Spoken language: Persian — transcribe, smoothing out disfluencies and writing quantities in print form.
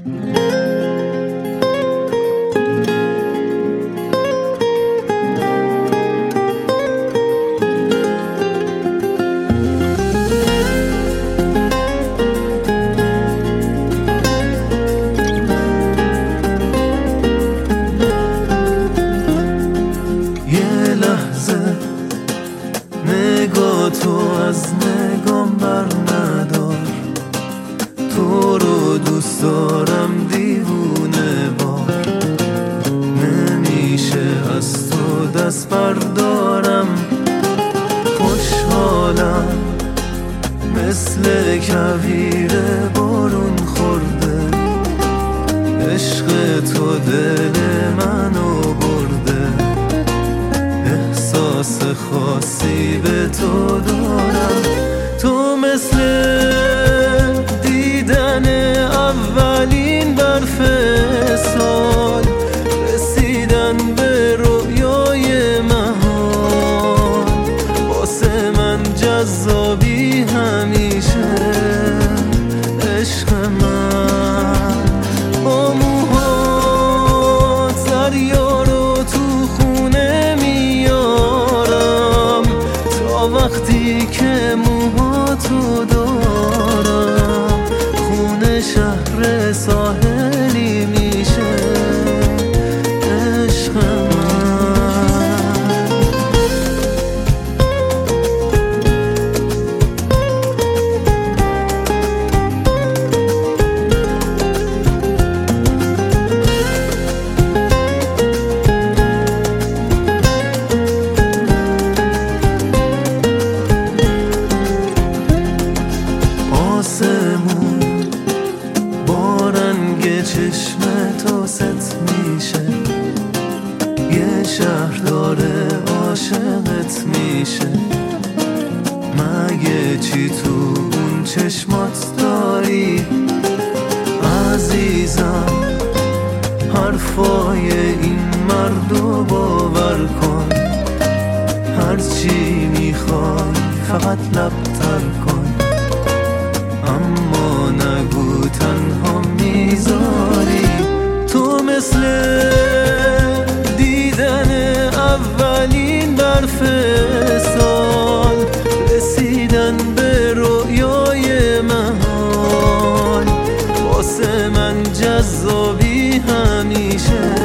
نگاه تو از نگام بر ندار، تو رو دوست دارم دیوونه بار. نمیشه از تو دست بردارم، خوشحالم مثل کویر بارون خورده. عشق تو دل منو برده، احساس خاصی به تو دارم. تو مثل دیدن اولین برف سال، رسیدن به رویای محال. واسه من جذابی همیشه عشق من. با موهات دریا رو تو خونه میارم، تا وقتی که موهاتو دارم. خونه شهر ساحلی میشه عشق من. آسمون با رنگ چشم تو ست میشه، یه شهر داره عاشقت میشه. مگه چی تو اون چشمات داری عزیزم؟ حرفای این مردو باور کن، هرچی میخوای فقط لب تر کن. اما نگو تنها میذاری. تو مثل دیدن اولین برف سال، رسیدن به رویای محال. واسه من جذابی همیشه